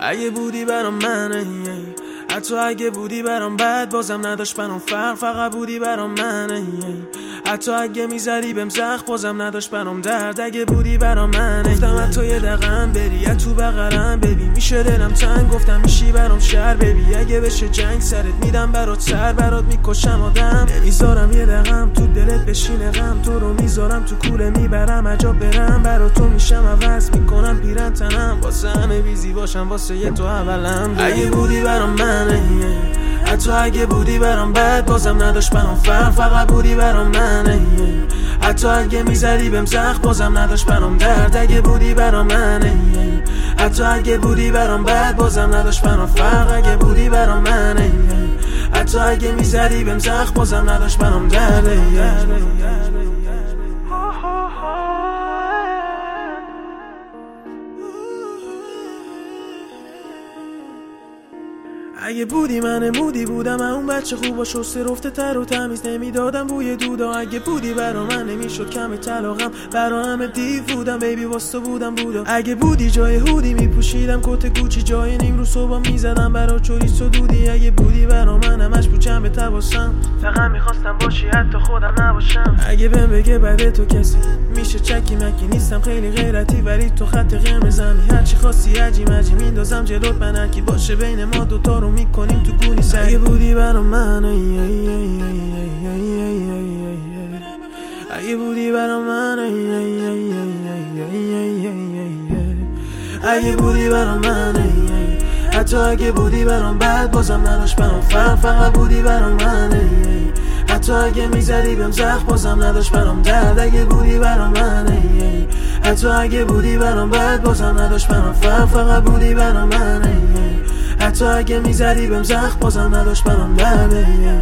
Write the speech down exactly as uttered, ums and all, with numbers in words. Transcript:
اگه بودی برام منه، حتی اگه بودی برام بد بازم نداشت برام فرق، فقط بودی برام منه. حتی اگه میذاری بهم زخم بازم نداشت برام درد، اگه بودی برام منه. گفتم حتی یه دقیقه بری یا تو بغلم ببین میشه دلم تنگ، گفتم میشی برام شهر ببی اگه بشه جنگ سرت میدم برات سر، برات میکشم آدم نمیذارم یه دقیقم تو دلت بشینه غم، تو رو میذارم تو کوله میبرم عجب برم، برات تو میشم عوض میکنم پیرن تنم، واسه همه بیزی باشم واسه یه تو اولم. اگه بودی برام منه، حتی اگه بودی برام بد بازم نداشت برام فرق، فقط بودی برام منه. حتی اگه میذاری بهم زخم بازم نداشت برام درد، اگه بودی برام منه. حتی اگه بودی برام بد بازم نداشت برام فرق، اگه بودی برام منه. حتی اگه میذاری بهم زخم بازم نداشت برام درد. اگه بودی من مودی بودم، اون بچه خوبا شسته رفته تر و تمیز نمیدادم بوی دودا. اگه بودی برا من نمیشد کم طلاقم، برا همه دیو بودم بیبی واسه بودم بودا. اگه بودی جای هودی میپوشیدم کت گوچی، جای نیم رو صبح میزدم برا چوریس و دودی. اگه بودی برا من همش بود جنب تباسم، فقط میخواستم باشی حتی خودم نباشم. اگه بهم بگه بعد تو کسی میشه چکی مکی نیستم، خیلی غیرتی ولی تو خط قرمزمی، هرچی خواستی عجی مجی میندازم جلوت، من هرکی باشه بین ما دوتا رو میکنیم تو گونی سر. اگه بودی برام من، اگه بودی برام من، اگه بودی برام من، حتی اگه بودی برام بد بازم نداشت برام فرق، فقط بودی برام من. حتی اگه میذاری بهم زخم بازم نداشت برام درد، اگه بودی برام من. حتی اگه بودی برام بد بازم نداشت برام فرق، فقط بودی برام من. حتی اگه میذاری بهم زخم بازم نداشت برام درد.